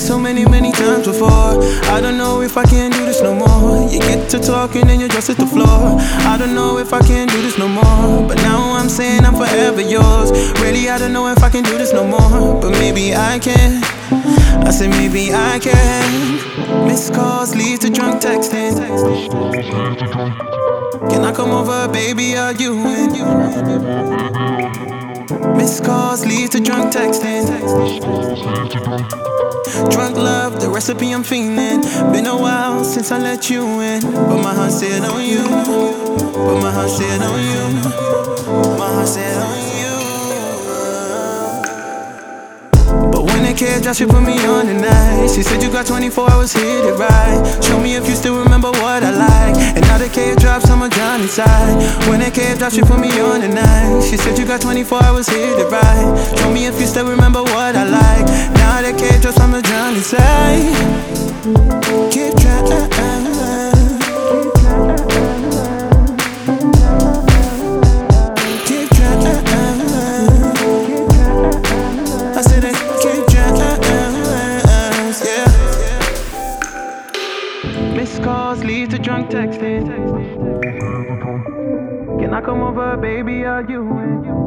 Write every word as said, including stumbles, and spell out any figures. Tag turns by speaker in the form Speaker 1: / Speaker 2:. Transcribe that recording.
Speaker 1: so many, many times before. I don't know if I can do this no more. You get to talking and you just hit the floor. I don't know if I can do this no more, but now I'm saying I'm forever yours. Really, I don't know if I can do this no more, but maybe I can. I said maybe I can. Missed calls lead to drunk texting. Can I come over, baby? Are you in? Missed calls lead to drunk texting. Drunk love, the recipe I'm feeling. Been a while since I let you in, but my heart said on you. But my heart said on you. My heart said on you. Kid, just she put me on tonight. She said you got twenty-four hours, hit it right. Show me if you still remember what I like. And now the kid drops, I'm a John inside. When that kid drops, she put me on tonight. She said you got twenty-four hours, hit it right. Show me if you still remember what I like. Now the kid drops, I'm a John inside. Kid drop. Missed calls lead to drunk texting. Can I come over, baby? Are you in?